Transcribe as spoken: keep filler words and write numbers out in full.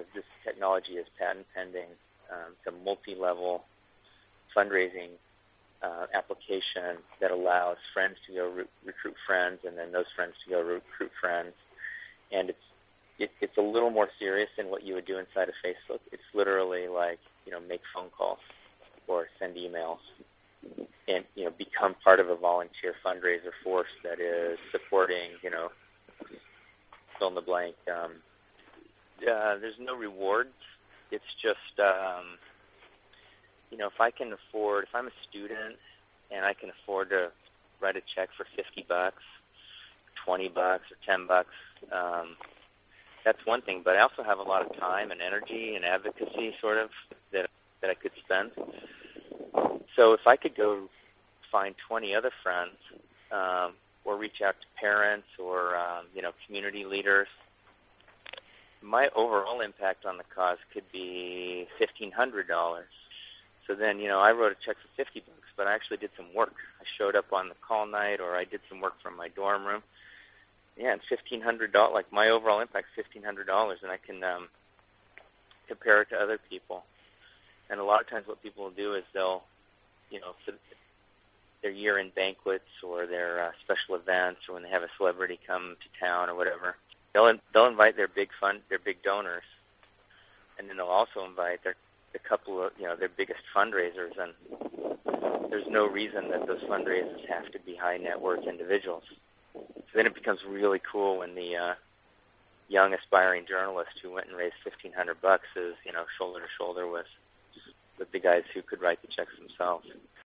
this technology is patent pending. Um, it's a multi-level fundraising uh, application that allows friends to go re- recruit friends, and then those friends to go recruit friends. And it's it, it's a little more serious than what you would do inside of Facebook. It's literally like, you know, make phone calls or send emails, and, you know, become part of a volunteer fundraiser force that is supporting, you know, fill in the blank. Um, uh, there's no rewards. It's just, um, you know, if I can afford, if I'm a student and I can afford to write a check for fifty bucks, twenty bucks, or ten bucks, um, that's one thing. But I also have a lot of time and energy and advocacy, sort of, that that I could spend. So if I could go find twenty other friends, um, or reach out to parents or, um, you know, community leaders, my overall impact on the cause could be fifteen hundred dollars. So then, you know, I wrote a check for fifty bucks, but I actually did some work. I showed up on the call night, or I did some work from my dorm room. Yeah, and fifteen hundred dollars, like my overall impact is fifteen hundred dollars, and I can um, compare it to other people. And a lot of times what people will do is they'll, you know, for their year-end banquets or their uh, special events, or when they have a celebrity come to town or whatever, they'll in, they'll invite their big fund, their big donors, and then they'll also invite their a couple of, you know, their biggest fundraisers. And there's no reason that those fundraisers have to be high net worth individuals. So then it becomes really cool when the uh, young aspiring journalist who went and raised fifteen hundred bucks is, you know, shoulder to shoulder with with the guys who could write the checks themselves.